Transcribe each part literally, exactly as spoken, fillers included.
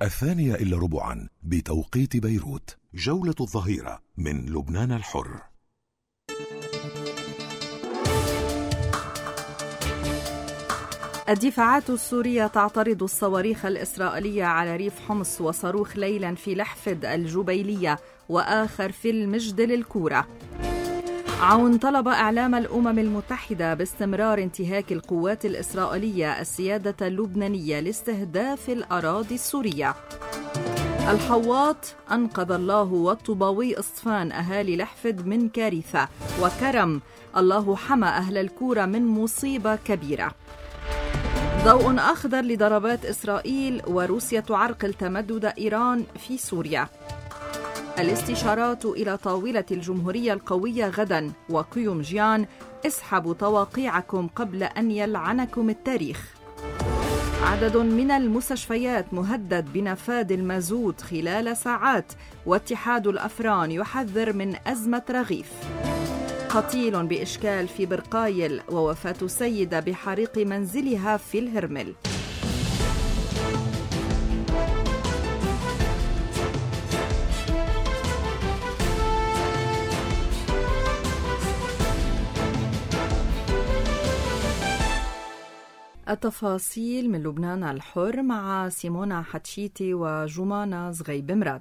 الثانية إلا ربعا بتوقيت بيروت. جولة الظهيرة من لبنان الحر. الدفاعات السورية تعترض الصواريخ الإسرائيلية على ريف حمص وصاروخ ليلا في لحفد الجبيلية وآخر في المجدل الكورة. عون طلب إعلام الأمم المتحدة باستمرار انتهاك القوات الإسرائيلية السيادة اللبنانية لاستهداف الأراضي السورية. الحواط أنقذ الله والطوباوي إصفان أهالي لحفد من كارثة. وكرم الله حمى أهل الكورة من مصيبة كبيرة. ضوء أخضر لضربات إسرائيل وروسيا تعرقل تمدد إيران في سوريا. الاستشارات إلى طاولة الجمهورية القوية غدا. وقيوم جيان اسحبوا تواقيعكم قبل أن يلعنكم التاريخ. عدد من المستشفيات مهدد بنفاذ المازوت خلال ساعات. واتحاد الأفران يحذر من أزمة رغيف. قتيل بإشكال في برقايل ووفاة سيدة بحريق منزلها في الهرمل. التفاصيل من لبنان الحر مع سيمونا حتشيتي وجمانة زغيب مراد.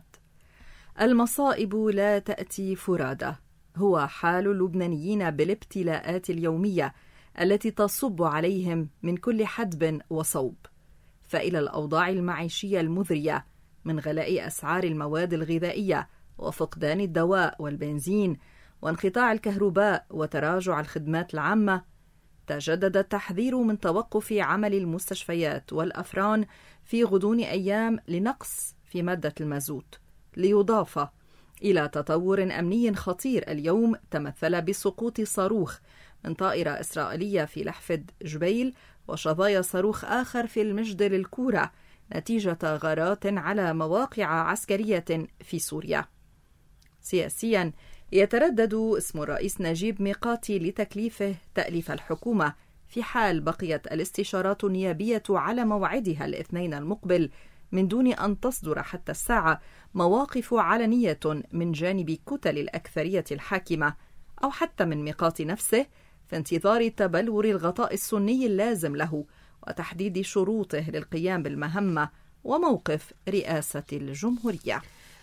المصائب لا تأتي فرادى، هو حال اللبنانيين بالابتلاءات اليومية التي تصب عليهم من كل حدب وصوب، فإلى الأوضاع المعيشية المذرية من غلاء أسعار المواد الغذائية وفقدان الدواء والبنزين وانقطاع الكهرباء وتراجع الخدمات العامة. تجدد التحذير من توقف عمل المستشفيات والأفران في غضون أيام لنقص في مادة المازوت، ليضاف إلى تطور أمني خطير اليوم تمثل بسقوط صاروخ من طائرة إسرائيلية في لحفد جبيل وشظايا صاروخ آخر في المجدل الكورة نتيجة غارات على مواقع عسكرية في سوريا. سياسياً يتردد اسم الرئيس نجيب ميقاتي لتكليفه تأليف الحكومة في حال بقيت الاستشارات النيابية على موعدها الاثنين المقبل من دون أن تصدر حتى الساعة مواقف علنية من جانب كتل الأكثرية الحاكمة أو حتى من ميقاتي نفسه في انتظار تبلور الغطاء السني اللازم له وتحديد شروطه للقيام بالمهمة وموقف رئاسة الجمهورية.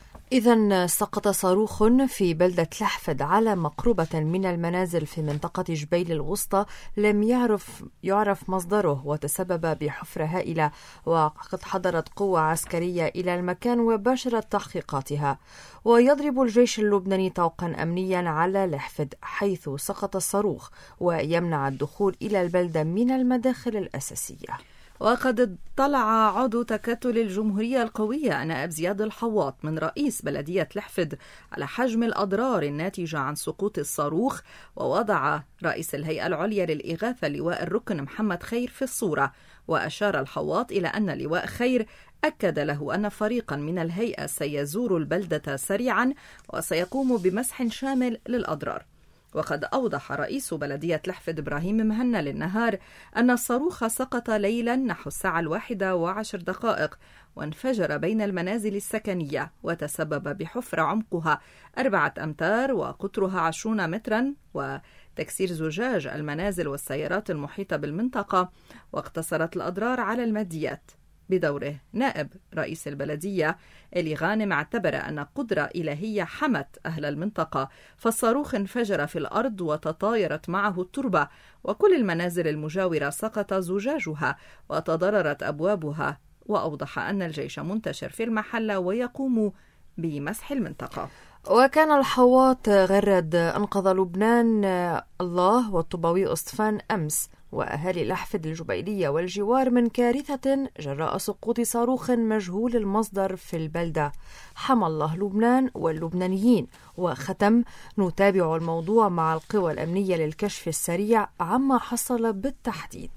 إذن سقط صاروخ في بلدة لحفد على مقربة من المنازل في منطقة جبيل الوسطى لم يعرف يعرف مصدره وتسبب بحفرة هائلة، وقد حضرت قوة عسكرية إلى المكان وباشرت تحقيقاتها. ويضرب الجيش اللبناني طوقا أمنيا على لحفد حيث سقط الصاروخ ويمنع الدخول إلى البلدة من المداخل الأساسية. وقد اطلع عضو تكتل الجمهورية القوية نائب زياد الحواط من رئيس بلدية لحفد على حجم الأضرار الناتجة عن سقوط الصاروخ، ووضع رئيس الهيئة العليا للإغاثة لواء الركن محمد خير في الصورة. وأشار الحواط إلى أن لواء خير أكد له أن فريقا من الهيئة سيزور البلدة سريعا وسيقوم بمسح شامل للأضرار. وقد أوضح رئيس بلدية لحفد إبراهيم مهنا للنهار أن الصاروخ سقط ليلا نحو الساعة الواحدة وعشر دقائق وانفجر بين المنازل السكنية وتسبب بحفرة عمقها أربعة أمتار وقطرها عشرون مترا وتكسير زجاج المنازل والسيارات المحيطة بالمنطقة، واقتصرت الأضرار على الماديات. بدوره نائب رئيس البلدية إلي غانم اعتبر أن قدرة إلهية حمت أهل المنطقة، فالصاروخ انفجر في الأرض وتطايرت معه التربة وكل المنازل المجاورة سقط زجاجها وتضررت أبوابها. وأوضح أن الجيش منتشر في المحلة ويقوم بمسح المنطقة. وكان الحواط غرد أنقذ لبنان الله والطوباوي أصفان أمس وأهالي لحفد الجبيلية والجوار من كارثة جراء سقوط صاروخ مجهول المصدر في البلدة. حمى الله لبنان واللبنانيين. وختم: نتابع الموضوع مع القوى الأمنية للكشف السريع عما حصل بالتحديد.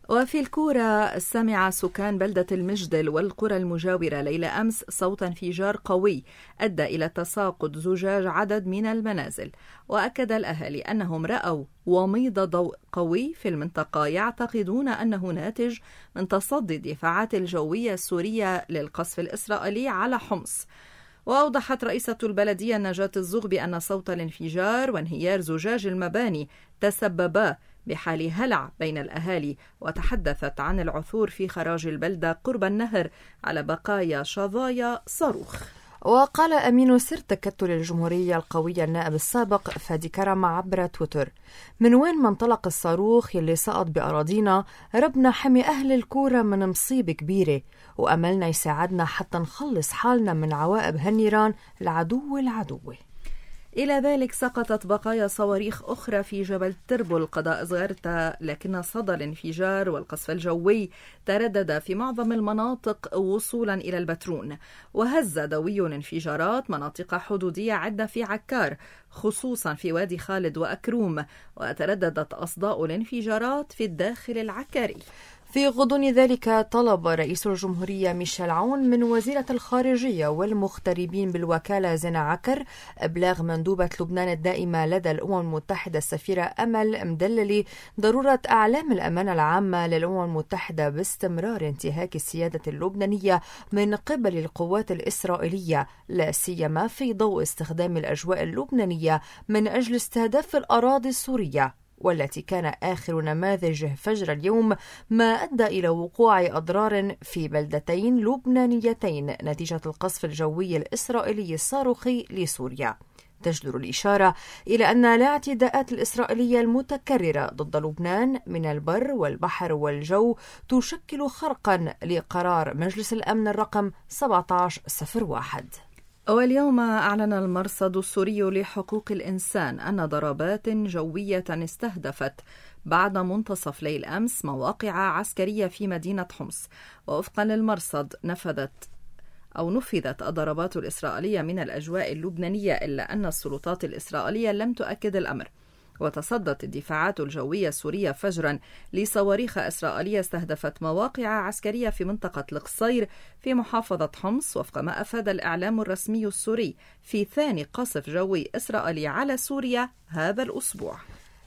وفي الكورة، سمع سكان بلدة المجدل والقرى المجاورة ليلة أمس صوت انفجار قوي أدى إلى تساقط زجاج عدد من المنازل. وأكد الأهالي أنهم رأوا وميض ضوء قوي في المنطقة يعتقدون أنه ناتج من تصدي الدفاعات الجوية السورية للقصف الإسرائيلي على حمص. وأوضحت رئيسة البلدية نجاة الزغ بأن صوت الانفجار وانهيار زجاج المباني تسببا بحال هلع بين الأهالي، وتحدثت عن العثور في خراج البلدة قرب النهر على بقايا شظايا صاروخ. وقال أمين سر تكتل الجمهورية القوية النائب السابق فادي كرم عبر تويتر: من وين منطلق الصاروخ يلي سقط بأراضينا، ربنا حمي أهل الكورة من مصيبة كبيرة، وأملنا يساعدنا حتى نخلص حالنا من عواقب هالنيران العدو العدوة. إلى ذلك سقطت بقايا صواريخ أخرى في جبل تربل قضاء صغيرتا، لكن صدى الانفجار والقصف الجوي تردد في معظم المناطق وصولا إلى البترون. وهز دوي الانفجارات مناطق حدودية عدة في عكار، خصوصا في وادي خالد وأكروم، وترددت أصداء الانفجارات في الداخل العكاري. في غضون ذلك طلب رئيس الجمهورية ميشيل عون من وزيرة الخارجية والمغتربين بالوكالة زينة عكر إبلاغ مندوبة لبنان الدائمة لدى الأمم المتحدة السفيرة أمل مدللي ضرورة أعلام الأمانة العامة للأمم المتحدة باستمرار انتهاك السيادة اللبنانية من قبل القوات الإسرائيلية، لا سيما في ضوء استخدام الأجواء اللبنانية من أجل استهداف الأراضي السورية، والتي كان آخر نماذج فجر اليوم ما أدى إلى وقوع أضرار في بلدتين لبنانيتين نتيجة القصف الجوي الإسرائيلي الصاروخي لسوريا. تجدر الإشارة إلى أن الاعتداءات الإسرائيلية المتكررة ضد لبنان من البر والبحر والجو تشكل خرقا لقرار مجلس الأمن الرقم سبعة عشر صفر واحد. واليوم أعلن المرصد السوري لحقوق الإنسان أن ضربات جوية استهدفت بعد منتصف ليل أمس مواقع عسكرية في مدينة حمص. ووفقا للمرصد نفذت أو نفذت الضربات الإسرائيلية من الأجواء اللبنانية، إلا أن السلطات الإسرائيلية لم تؤكد الأمر. وتصدت الدفاعات الجوية السورية فجرا لصواريخ إسرائيلية استهدفت مواقع عسكرية في منطقة القصير في محافظة حمص، وفق ما أفاد الإعلام الرسمي السوري في ثاني قصف جوي إسرائيلي على سوريا هذا الأسبوع.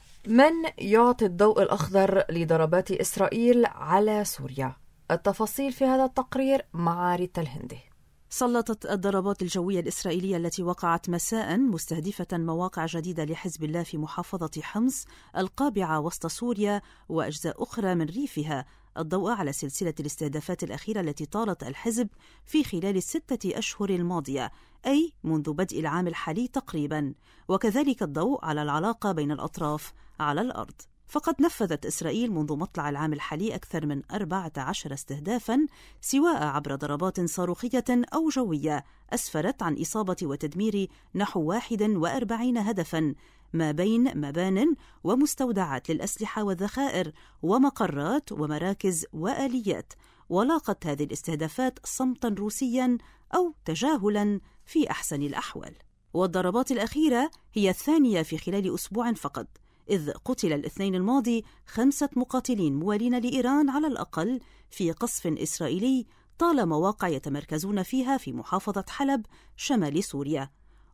من يعطي الضوء الأخضر لضربات إسرائيل على سوريا؟ التفاصيل في هذا التقرير مع ريتا الهندي. سلطت الضربات الجوية الإسرائيلية التي وقعت مساء مستهدفة مواقع جديدة لحزب الله في محافظة حمص القابعة وسط سوريا وأجزاء أخرى من ريفها الضوء على سلسلة الاستهدافات الأخيرة التي طالت الحزب في خلال الستة أشهر الماضية، أي منذ بدء العام الحالي تقريبا، وكذلك الضوء على العلاقة بين الأطراف على الأرض. فقد نفذت إسرائيل منذ مطلع العام الحالي أكثر من أربعة عشر استهدافاً، سواء عبر ضربات صاروخية أو جوية أسفرت عن إصابة وتدمير نحو واحد وأربعين هدفاً، ما بين مبان ومستودعات للأسلحة والذخائر ومقرات ومراكز وآليات. ولاقت هذه الاستهدافات صمتاً روسياً أو تجاهلاً في أحسن الأحوال. والضربات الأخيرة هي الثانية في خلال أسبوع فقط، إذ قتل الاثنين الماضي خمسة مقاتلين موالين لإيران على الأقل في قصف إسرائيلي طال مواقع يتمركزون فيها في محافظة حلب شمال سوريا.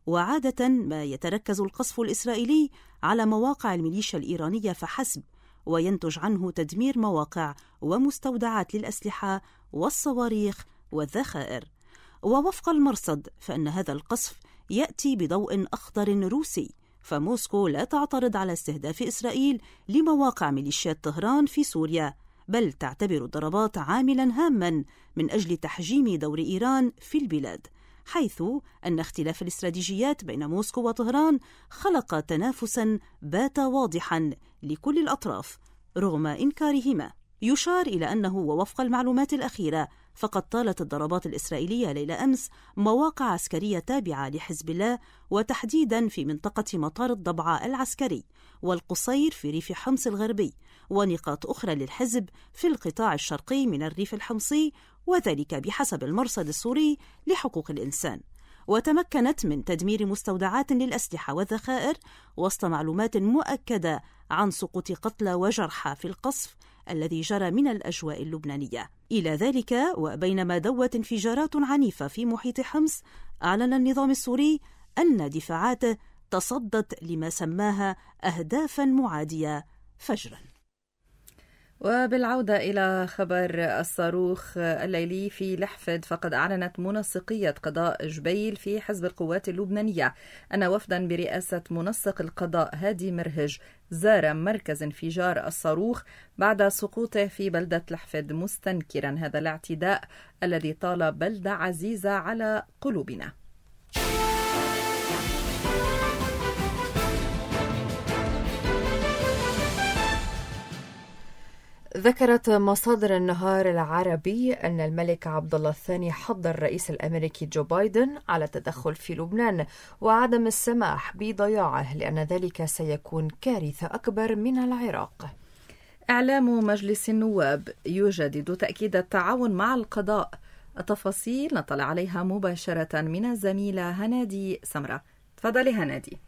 وعادة ما يتركز القصف الإسرائيلي على مواقع الميليشيا الإيرانية فحسب، وينتج عنه تدمير مواقع ومستودعات للأسلحة والصواريخ والذخائر. ووفق المرصد فإن هذا القصف يأتي بضوء أخضر روسي، فموسكو لا تعترض على استهداف إسرائيل لمواقع ميليشيات طهران في سوريا، بل تعتبر الضربات عاملاً هاماً من أجل تحجيم دور إيران في البلاد، حيث أن اختلاف الاستراتيجيات بين موسكو وطهران خلق تنافساً بات واضحاً لكل الأطراف رغم إنكارهما. يشار إلى أنه ووفق المعلومات الأخيرة فقد طالت الضربات الإسرائيلية ليلة أمس مواقع عسكرية تابعة لحزب الله، وتحديداً في منطقة مطار الضبعة العسكري والقصير في ريف حمص الغربي، ونقاط أخرى للحزب في القطاع الشرقي من الريف الحمصي، وذلك بحسب المرصد السوري لحقوق الإنسان. وتمكنت من تدمير مستودعات للأسلحة والذخائر وسط معلومات مؤكدة عن سقوط قتلى وجرحى في القصف الذي جرى من الأجواء اللبنانية. إلى ذلك، وبينما دوت انفجارات عنيفة في محيط حمص، أعلن النظام السوري أن دفاعاته تصدت لما سماها أهدافا معادية فجرا. وبالعودة إلى خبر الصاروخ الليلي في لحفد، فقد أعلنت منسقية قضاء جبيل في حزب القوات اللبنانية أن وفدا برئاسة منسق القضاء هادي مرهج زار مركز انفجار الصاروخ بعد سقوطه في بلدة لحفد، مستنكرا هذا الاعتداء الذي طال بلدة عزيزة على قلوبنا. ذكرت مصادر النهار العربي أن الملك عبد الله الثاني حض الرئيس الأمريكي جو بايدن على التدخل في لبنان وعدم السماح بضياعه، لأن ذلك سيكون كارثة أكبر من العراق. إعلام مجلس النواب يجدد تأكيد التعاون مع القضاء. التفاصيل نطلع عليها مباشرة من الزميلة هنادي سمرة. تفضلي هنادي.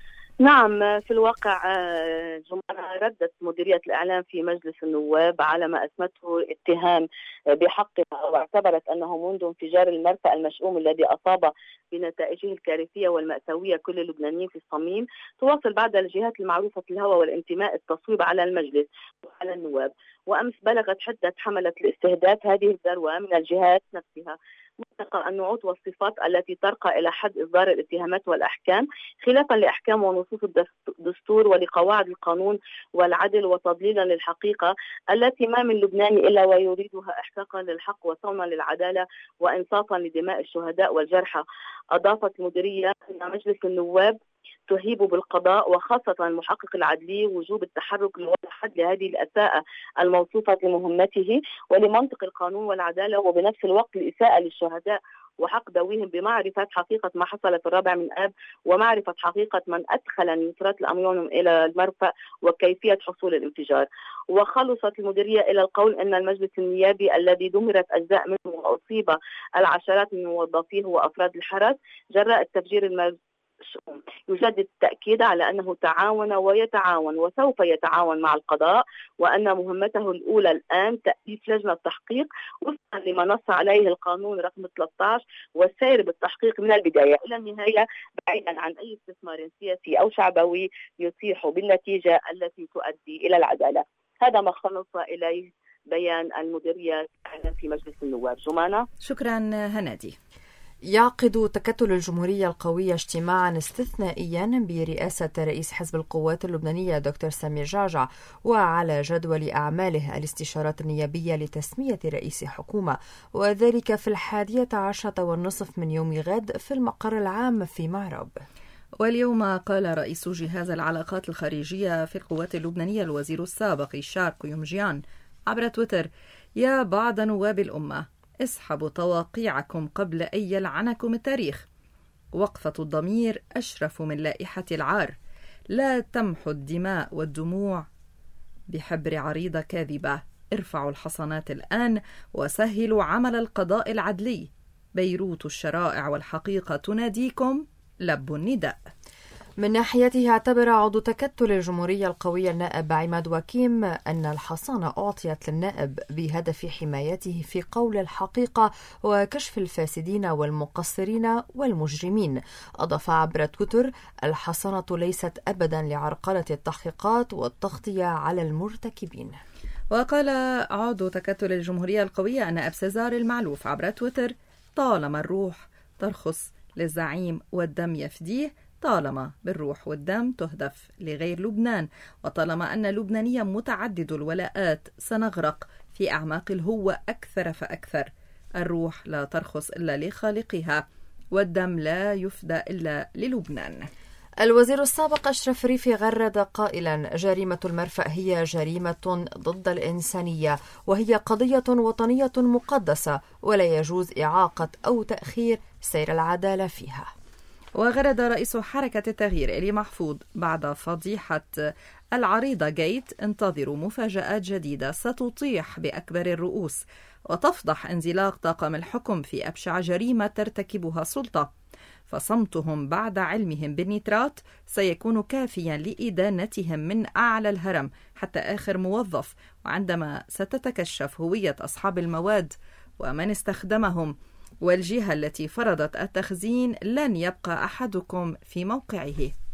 نعم، في الواقع جمعنا ردت مديرية الإعلام في مجلس النواب على ما أسمته اتهام بحقها، واعتبرت أنه منذ انفجار المرفأ المشؤوم الذي أصاب بنتائجه الكارثية والمأساوية كل اللبنانيين في الصميم، تواصل بعض الجهات المعروفة في الهوى والانتماء التصويب على المجلس وعلى النواب. وأمس بلغت حدة حملة الاستهداف هذه الذروة من الجهات نفسها، مطلقة النعوت والصفات التي ترقى إلى حد إصدار الاتهامات والأحكام خلافا لأحكام ونصوص الدستور ولقواعد القانون والعدل، وتضليلا للحقيقة التي ما من لبناني إلا ويريدها إحقاقا للحق وصونا للعدالة وإنصافا لدماء الشهداء والجرحى. أضافت المديرية أن مجلس النواب تهيب بالقضاء وخاصة المحقق العدلي وجوب التحرك لوضع حد لهذه الأساءة الموصوفة لمهمته ولمنطق القانون والعدالة، وبنفس الوقت الإساءة للشهداء وحق ذويهم بمعرفة حقيقة ما حصل في الرابع من آب، ومعرفة حقيقة من أدخل نيوترات الأميون إلى المرفأ وكيفية حصول الانفجار. وخلصت المديرية إلى القول أن المجلس النيابي الذي دمرت أجزاء منه وأصيب العشرات من موظفيه وأفراد الحرس جراء التفجير المجلس يجدد التأكيد على أنه تعاون ويتعاون وسوف يتعاون مع القضاء، وأن مهمته الأولى الآن تأليف لجنة تحقيق وفقا لما نص عليه القانون رقم ثلاثة عشر، والسير بالتحقيق من البداية إلى النهاية بعيدا عن أي استثمار سياسي أو شعبوي يصيح بالنتيجة التي تؤدي إلى العدالة. هذا ما خلص إليه بيان المديرية في مجلس النواب. جمانة، شكرا هنادي. يعقد تكتل الجمهورية القوية اجتماعا استثنائيا برئاسة رئيس حزب القوات اللبنانية دكتور سمير جعجع، وعلى جدول أعماله الاستشارات النيابية لتسمية رئيس حكومة، وذلك في الحادية عشرة والنصف من يوم غد في المقر العام في معرب. واليوم قال رئيس جهاز العلاقات الخارجية في القوات اللبنانية الوزير السابق شارك يومجيان عبر تويتر: يا بعض نواب الأمة، اسحبوا تواقيعكم قبل أن يلعنكم التاريخ. وقفة الضمير أشرف من لائحة العار. لا تمحوا الدماء والدموع بحبر عريضة كاذبة. ارفعوا الحصانات الآن وسهلوا عمل القضاء العدلي. بيروت الشرائع والحقيقة تناديكم، لبوا النداء. من ناحيته اعتبر عضو تكتل الجمهورية القوية النائب عماد وكيم أن الحصانة أعطيت للنائب بهدف حمايته في قول الحقيقة وكشف الفاسدين والمقصرين والمجرمين. أضاف عبر تويتر: الحصانة ليست أبدا لعرقلة التحقيقات والتغطية على المرتكبين. وقال عضو تكتل الجمهورية القوية النائب سيزار المعلوف عبر تويتر: طالما الروح ترخص للزعيم والدم يفديه، طالما بالروح والدم تهدف لغير لبنان، وطالما أن لبنانيا متعدد الولاءات سنغرق في أعماق الهوة أكثر فأكثر. الروح لا ترخص إلا لخالقها، والدم لا يفدى إلا للبنان. الوزير السابق أشرف ريفي غرد قائلا: جريمة المرفأ هي جريمة ضد الإنسانية، وهي قضية وطنية مقدسة، ولا يجوز إعاقة أو تأخير سير العدالة فيها. وغرد رئيس حركة التغيير إلي محفوظ بعد فضيحة العريضة جيت: انتظروا مفاجآت جديدة ستطيح بأكبر الرؤوس وتفضح انزلاق طاقم الحكم في أبشع جريمة ترتكبها سلطة. فصمتهم بعد علمهم بالنيترات سيكون كافيا لإدانتهم من أعلى الهرم حتى آخر موظف، وعندما ستتكشف هوية أصحاب المواد ومن استخدمهم والجهة التي فرضت التخزين لن يبقى أحدكم في موقعه.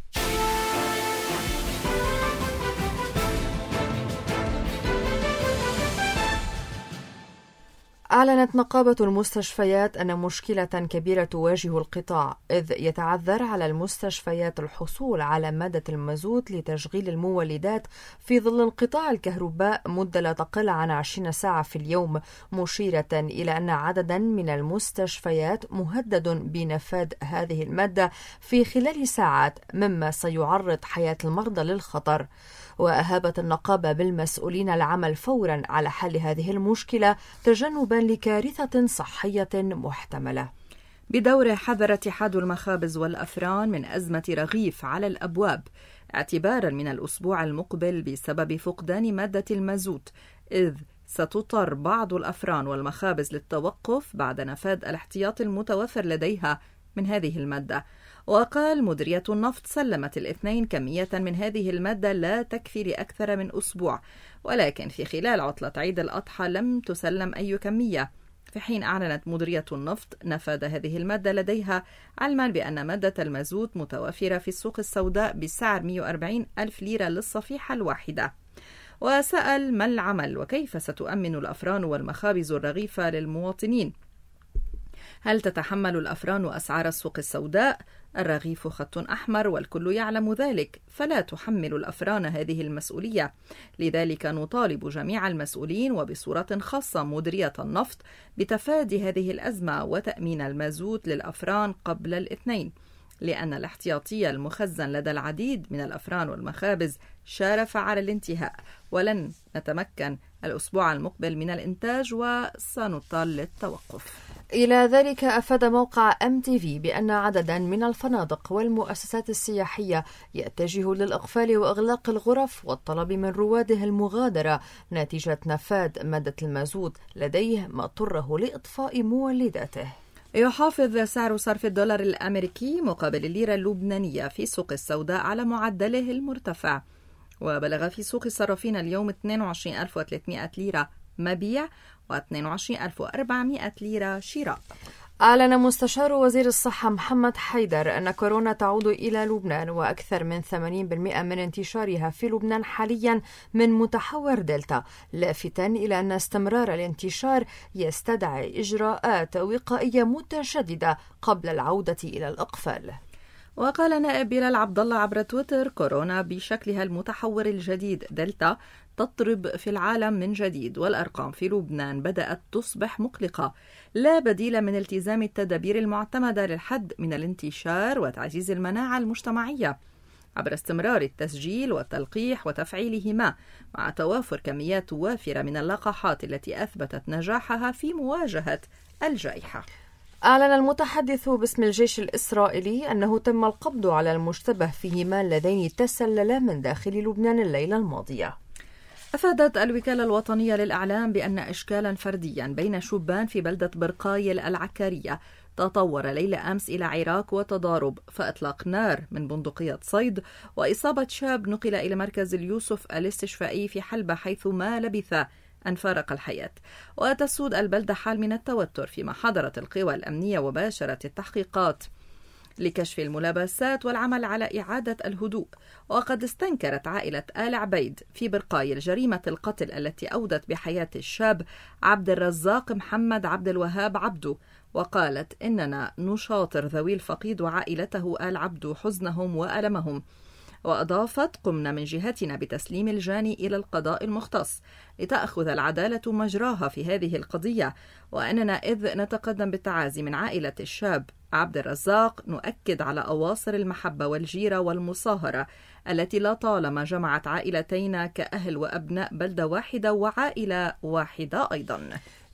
أعلنت نقابة المستشفيات أن مشكلة كبيرة تواجه القطاع، إذ يتعذر على المستشفيات الحصول على مادة المازوت لتشغيل المولدات في ظل انقطاع الكهرباء مدة لا تقل عن عشرين ساعة في اليوم، مشيرة إلى أن عددا من المستشفيات مهدد بنفاذ هذه المادة في خلال ساعات، مما سيعرض حياة المرضى للخطر. وأهابت النقابة بالمسؤولين العمل فورا على حل هذه المشكلة تجنبا لكارثة صحية محتملة. بدوره حذر اتحاد المخابز والأفران من أزمة رغيف على الأبواب اعتبارا من الأسبوع المقبل بسبب فقدان مادة المازوت، إذ ستضطر بعض الأفران والمخابز للتوقف بعد نفاذ الاحتياط المتوفر لديها من هذه المادة. وقال مديرية النفط سلمت الاثنين كمية من هذه المادة لا تكفي لأكثر من أسبوع، ولكن في خلال عطلة عيد الأضحى لم تسلم أي كمية، في حين أعلنت مديرية النفط نفاذ هذه المادة لديها، علما بأن مادة المازوت متوفرة في السوق السوداء بسعر مئة وأربعين ألف ليرة للصفيحة الواحدة. وسأل ما العمل وكيف ستؤمن الأفران والمخابز الرغيف للمواطنين؟ هل تتحمل الأفران أسعار السوق السوداء؟ الرغيف خط أحمر والكل يعلم ذلك، فلا تحمل الأفران هذه المسؤولية. لذلك نطالب جميع المسؤولين وبصورة خاصة مديرية النفط بتفادي هذه الأزمة وتأمين المازوت للأفران قبل الاثنين، لأن الاحتياطي المخزن لدى العديد من الأفران والمخابز شارف على الانتهاء، ولن نتمكن الأسبوع المقبل من الإنتاج وسنضطر للتوقف. إلى ذلك أفاد موقع أم تي في بأن عددا من الفنادق والمؤسسات السياحية يتجه للإقفال وإغلاق الغرف والطلب من رواده المغادرة نتيجة نفاذ مادة المازوت لديه، ما اضطره لإطفاء مولداته. يحافظ سعر صرف الدولار الأمريكي مقابل الليرة اللبنانية في سوق السوداء على معدله المرتفع، وبلغ في سوق الصرافين اليوم اثنين وعشرين ألف وثلاثمئة ليرة مبيع واثنين وعشرين ألف وأربعمئة ليرة شراء. أعلن مستشار وزير الصحة محمد حيدر أن كورونا تعود إلى لبنان، وأكثر من ثمانين بالمئة من انتشارها في لبنان حاليا من متحور دلتا، لافتاً إلى أن استمرار الانتشار يستدعي إجراءات وقائية متشددة قبل العودة إلى الإقفال. وقال نائب بلال عبد الله عبر تويتر: كورونا بشكلها المتحور الجديد دلتا تضرب في العالم من جديد، والأرقام في لبنان بدأت تصبح مقلقة. لا بديل من التزام التدابير المعتمدة للحد من الانتشار وتعزيز المناعة المجتمعية عبر استمرار التسجيل والتلقيح وتفعيلهما، مع توافر كميات وافرة من اللقاحات التي أثبتت نجاحها في مواجهة الجائحة. أعلن المتحدث باسم الجيش الإسرائيلي أنه تم القبض على المشتبه فيهما اللذين تسللا من داخل لبنان الليلة الماضية. أفادت الوكالة الوطنية للإعلام بأن إشكالا فرديا بين شبان في بلدة برقايل العكارية تطور ليلة أمس إلى عراك وتضارب، فإطلاق نار من بندقية صيد وإصابة شاب نقل إلى مركز اليوسف الاستشفائي في حلبة، حيث ما لبث أن فارق الحياة. وتسود البلدة حال من التوتر، فيما حضرت القوى الأمنية وباشرت التحقيقات لكشف الملابسات والعمل على إعادة الهدوء. وقد استنكرت عائلة آل عبيد في برقايل جريمة القتل التي أودت بحياة الشاب عبد الرزاق محمد عبد الوهاب عبدو، وقالت: إننا نشاطر ذوي الفقيد وعائلته آل عبدو حزنهم وألمهم. وأضافت: قمنا من جهتنا بتسليم الجاني إلى القضاء المختص لتأخذ العدالة مجراها في هذه القضية، وأننا إذ نتقدم بالتعازي من عائلة الشاب عبد الرزاق نؤكد على أواصر المحبة والجيرة والمصاهرة التي لا طالما جمعت عائلتين كأهل وأبناء بلدة واحدة وعائلة واحدة أيضا.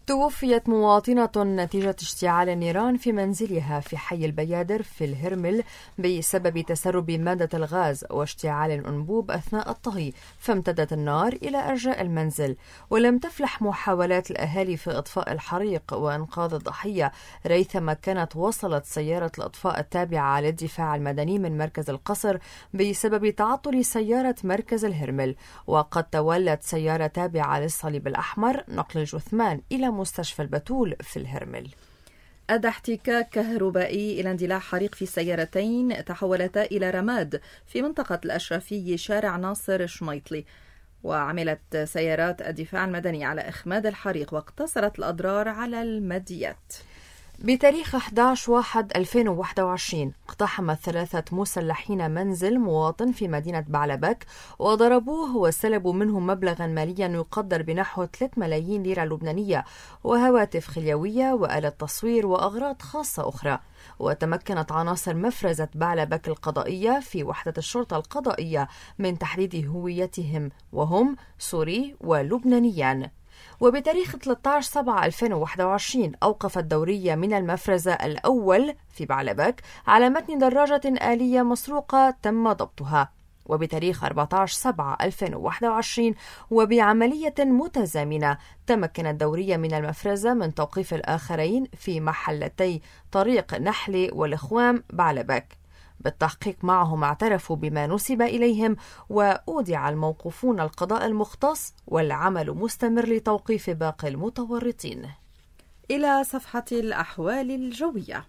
توفيت مواطنة نتيجة اشتعال النيران في منزلها في حي البيادر في الهرمل بسبب تسرب مادة الغاز واشتعال الأنبوب أثناء الطهي، فامتدت النار إلى أرجاء المنزل. ولم تفلح محاولات الأهالي في إطفاء الحريق وإنقاذ الضحية، ريثما كانت وصلت سيارة الإطفاء التابعة للدفاع المدني من مركز القصر بسبب تعطل سيارة مركز الهرمل. وقد تولت سيارة تابعة للصليب الأحمر نقل الجثمان إلى مستشفى البتول في الهرمل. أدى احتكاك كهربائي إلى اندلاع حريق في سيارتين تحولتا إلى رماد في منطقة الأشرفي شارع ناصر شميطلي، وعملت سيارات الدفاع المدني على إخماد الحريق واقتصرت الأضرار على الماديات. بتاريخ أحد عشر واحد ألفين وواحد وعشرين اقتحم ثلاثة مسلحين منزل مواطن في مدينة بعلبك وضربوه وسلبوا منه مبلغا ماليا يقدر بنحو ثلاثة ملايين ليرة لبنانية وهواتف خليوية وآلة تصوير وأغراض خاصة أخرى. وتمكنت عناصر مفرزة بعلبك القضائية في وحدة الشرطة القضائية من تحديد هويتهم، وهم سوري ولبنانيان. وبتاريخ ثلاثة عشر سبعة ألفين وواحد وعشرين أوقفت دورية من المفرزة الأول في بعلبك على متن دراجة آلية مسروقة تم ضبطها. وبتاريخ أربعة عشر سبعة ألفين وواحد وعشرين وبعملية متزامنة تمكنت دورية من المفرزة من توقيف الآخرين في محلتي طريق نحلي والإخوام بعلبك. بالتحقيق معهم اعترفوا بما نسب إليهم، وأودع الموقوفون القضاء المختص، والعمل مستمر لتوقيف باقي المتورطين. إلى صفحة الأحوال الجوية.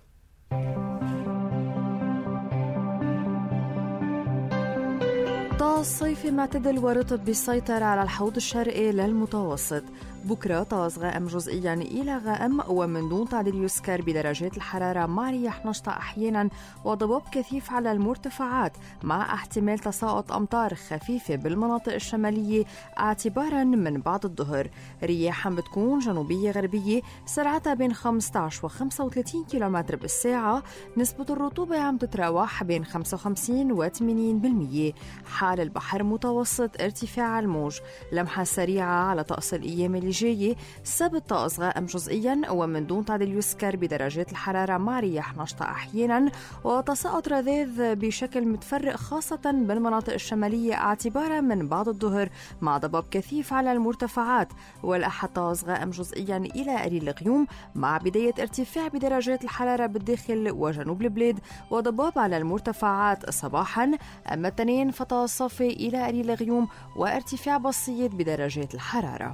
طقس صيفي معتدل ورطب بالسيطرة على الحوض الشرقي للمتوسط. بكرة طقس غائم جزئيا إلى غائم ومن دون تعديل يسكر بدرجات الحرارة مع رياح نشطة أحيانا وضباب كثيف على المرتفعات مع احتمال تساقط أمطار خفيفة بالمناطق الشمالية اعتبارا من بعد الظهر. رياح بتكون جنوبية غربية سرعتها بين خمسة عشر و خمسة وثلاثين كيلومتر بالساعة. نسبة الرطوبة عم تتراوح بين خمسة وخمسين و ثمانين بالمية. حال البحر متوسط ارتفاع الموج. لمحة سريعة على طقس الأيام اللي جاية. السبت طقس غائم جزئيا ومن دون تعديل يسكر بدرجات الحرارة مع رياح نشطة أحيانا وتساقط رذاذ بشكل متفرق خاصة بالمناطق الشمالية اعتبارا من بعد الظهر مع ضباب كثيف على المرتفعات. والأحد طقس غائم جزئيا إلى قليل الغيوم مع بداية ارتفاع بدرجات الحرارة بالداخل وجنوب البلاد وضباب على المرتفعات صباحا. أما الاثنين فطقس صافي إلى قليل الغيوم وارتفاع بسيط بدرجات الحرارة.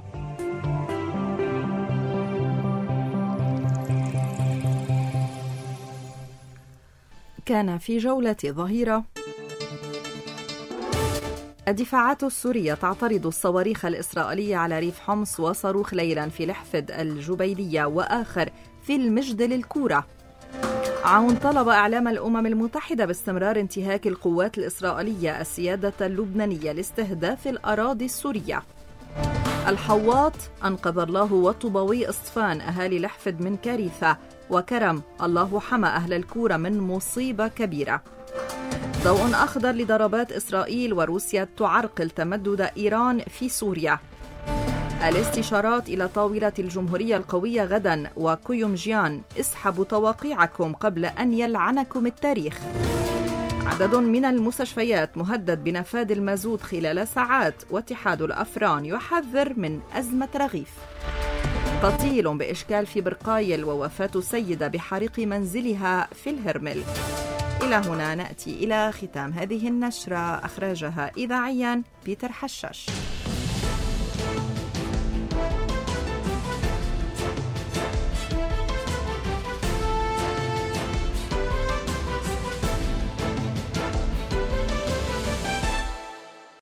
كان في جولة ظهيرة. الدفاعات السورية تعترض الصواريخ الإسرائيلية على ريف حمص وصاروخ ليلا في لحفد الجبيلية وآخر في المجدل الكورة. عون طلب إعلام الأمم المتحدة باستمرار انتهاك القوات الإسرائيلية السيادة اللبنانية لاستهداف الأراضي السورية. الحواط أنقذ الله والطوباوي إصفان أهالي لحفد من كارثة، وكرم الله حمى أهل الكورة من مصيبة كبيرة. ضوء أخضر لضربات إسرائيل وروسيا تعرقل تمدد إيران في سوريا. الاستشارات إلى طاولة الجمهورية القوية غدا، وكيومجيان اسحبوا تواقيعكم قبل أن يلعنكم التاريخ. عدد من المستشفيات مهدد بنفاذ المازوت خلال ساعات، واتحاد الأفران يحذر من أزمة رغيف. قتيل بإشكال في برقايل ووفاة سيدة بحريق منزلها في الهرمل. إلى هنا نأتي إلى ختام هذه النشرة، أخرجها إذاعيا بيتر حشاش.